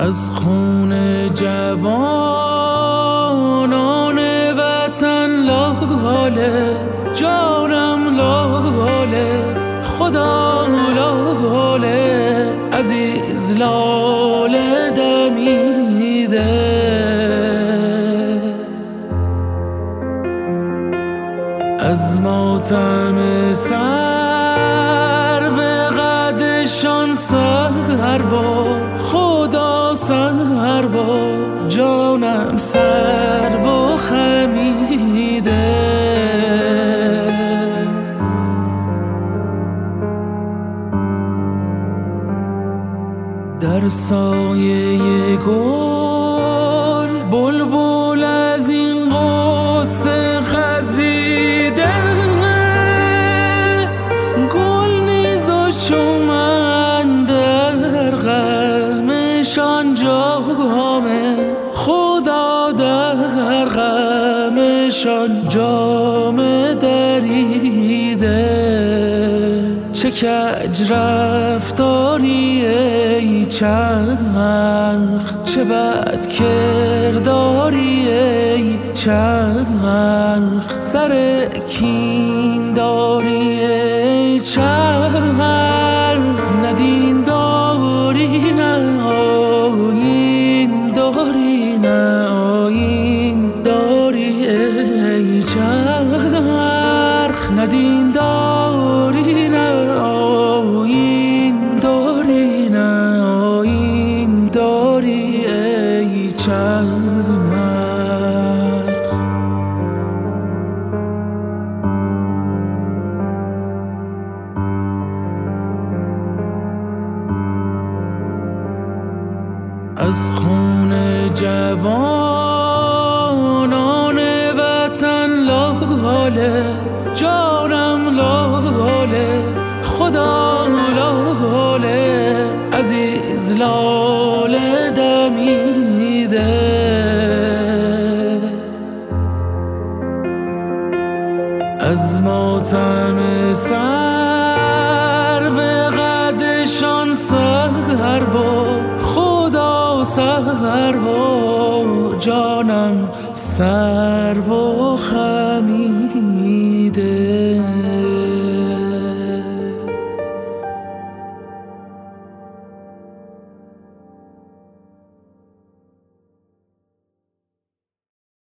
از خون جوانان وطن لاله، جانم لاله، خدا لاله، عزیز لاله دمیده. از ماتم سر به قدشان سروا، خدا سروا، جانم سروا خمیده. در سایه گل بلبل از این قصه خزیده، گل نیز و من در غمشان جامه، خدا در غمشان جامه دریده. چه کج رفتاری ای چرخ، چه بد کرداری ای چرخ، سر کین داری ای چرخ، ندین داری نه آیین داری نه آیین داری ای چرخ، ندین داری نه آیین داری نه آیین داری ای چرخ. از خون جوانان وطن لاله، جانم لاله، خدا لاله، عزیز لاله دمیده. از ماتم سر به قدشان سروا، خدا سروا، جانم سروا خمیده.